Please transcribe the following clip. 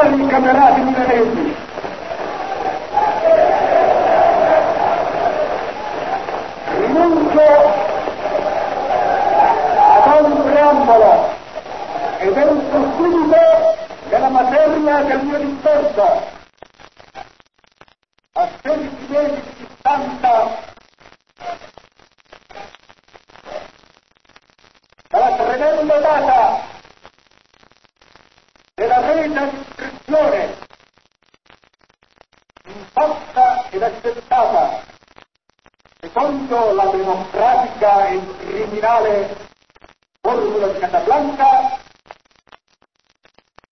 Cari camerati milanesi, rinuncio ad ogni preambolo ed entro subito nella materia del mio discorso. A 16 mesi di distanza dalla tremenda data della resa di iscrizione imposta ed accettata secondo la democratica e criminale formula di Casablanca,